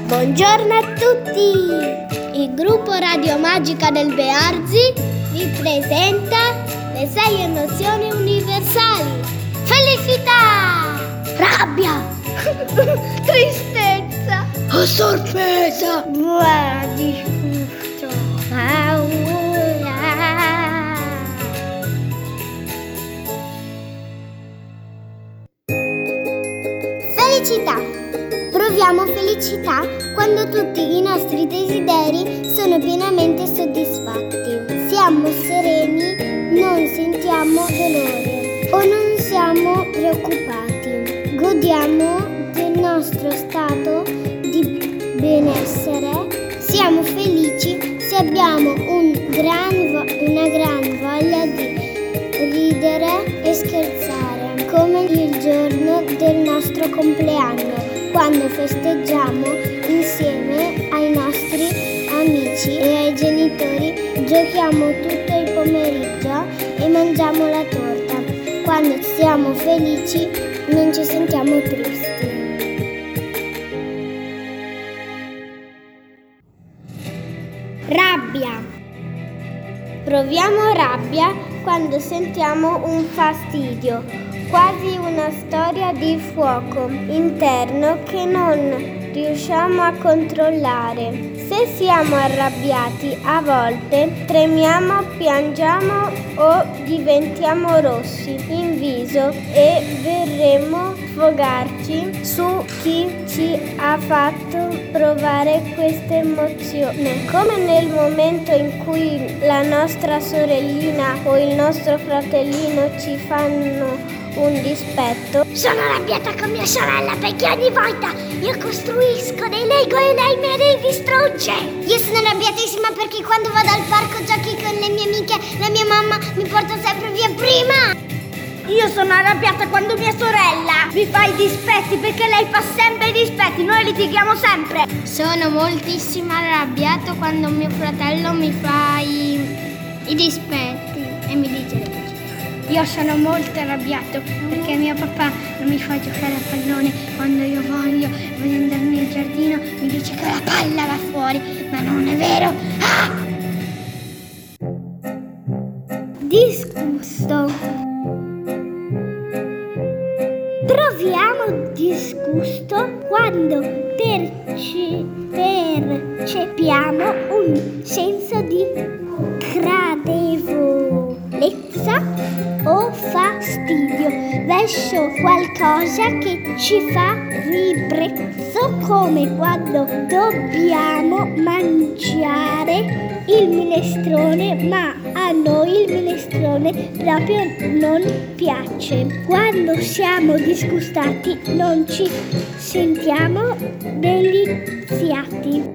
Buongiorno a tutti! Il gruppo Radio Magica del Bearzi vi presenta le 6 emozioni universali. Felicità! Rabbia! Tristezza! Sorpresa! Disgusto! Paura! Felicità! Proviamo felicità quando tutti i nostri desideri sono pienamente soddisfatti. Siamo sereni, non sentiamo dolore o non siamo preoccupati. Godiamo del nostro stato di benessere. Siamo felici se abbiamo una gran voglia di ridere e scherzare, come il giorno del nostro compleanno, quando festeggiamo insieme ai nostri amici e ai genitori, giochiamo tutto il pomeriggio e mangiamo la torta. Quando siamo felici non ci sentiamo tristi. Rabbia. Proviamo rabbia quando sentiamo un fastidio, quasi una storia di fuoco interno che non riusciamo a controllare. Se siamo arrabbiati, a volte tremiamo, piangiamo o diventiamo rossi in viso e vorremmo sfogarci su chi ci ha fatto provare questa emozione. Come nel momento in cui la nostra sorellina o il nostro fratellino ci fanno un dispetto. Sono arrabbiata con mia sorella perché ogni volta io costruisco dei Lego e lei me li distrugge. Io sono arrabbiatissima perché quando vado al parco giochi con le mie amiche, la mia mamma mi porta sempre via prima. Io sono arrabbiata quando mia sorella mi fa i dispetti perché lei fa sempre i dispetti, noi litighiamo sempre. Sono moltissimo arrabbiato quando mio fratello mi fa i dispetti e mi dice le cose. Io sono molto arrabbiato perché mio papà non mi fa giocare a pallone quando io voglio andare nel giardino, mi dice che la palla va fuori, ma non è vero. Disgusto. Proviamo disgusto quando percepiamo un senso di gradevolezza o fastidio verso qualcosa che ci fa ribrezzo, come quando dobbiamo mangiare il minestrone, ma a noi il minestrone proprio non piace. Quando siamo disgustati non ci sentiamo deliziati.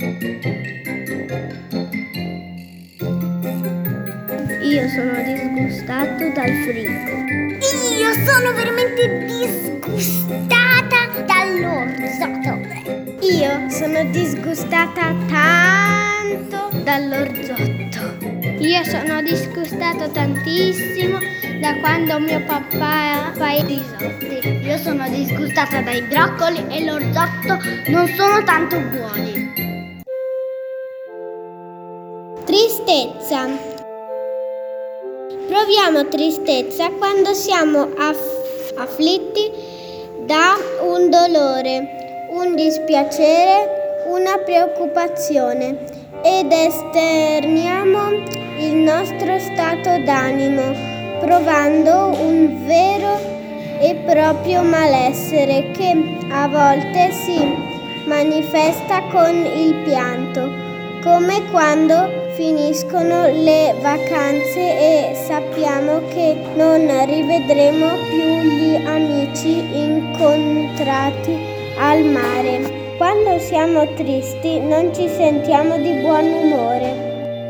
Io sono disgustato dal frigo. Io sono veramente disgustata dall'orzo. Io sono disgustata tanto dall'orzotto. Io sono disgustato tantissimo da quando mio papà fa i risotti. Io sono disgustata dai broccoli e l'orzotto non sono tanto buoni. Tristezza. Proviamo tristezza quando siamo afflitti da un dolore, un dispiacere, una preoccupazione ed esterniamo il nostro stato d'animo, provando un vero e proprio malessere che a volte si manifesta con il pianto, come quando finiscono le vacanze e sappiamo che non rivedremo più gli amici incontrati al mare. Quando siamo tristi non ci sentiamo di buon umore.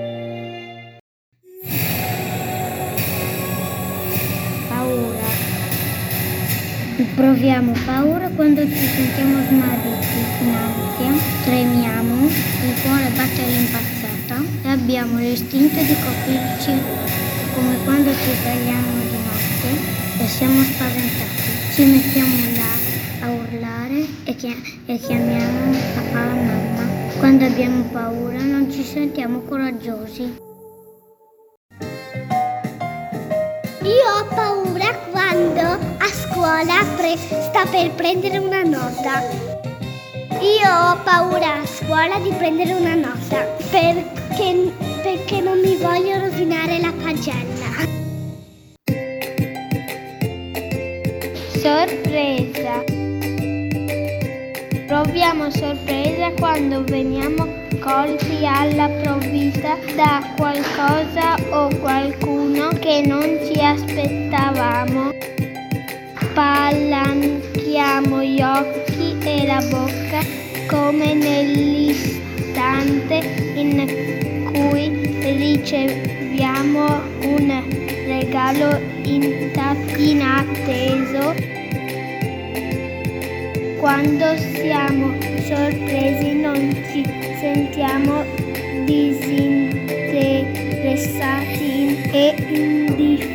Paura. Proviamo paura quando ci sentiamo smarriti, in ansia, tremiamo, il cuore batte all'impazzata e abbiamo l'istinto di coprirci, come quando ci svegliamo di notte e siamo spaventati. Ci mettiamo là a urlare e chiamiamo papà o mamma. Quando abbiamo paura non ci sentiamo coraggiosi. Io ho paura quando a scuola sta per prendere una nota. Io ho paura a scuola di prendere una nota perché non mi voglio rovinare la pagella. Sorpresa. Proviamo sorpresa quando veniamo colti alla provvista da qualcosa o qualcuno che non ci aspettavamo. Spalanchiamo gli occhi e la bocca come nell'istante in cui riceviamo un regalo inatteso. Quando siamo sorpresi non ci sentiamo disinteressati e indifferenti.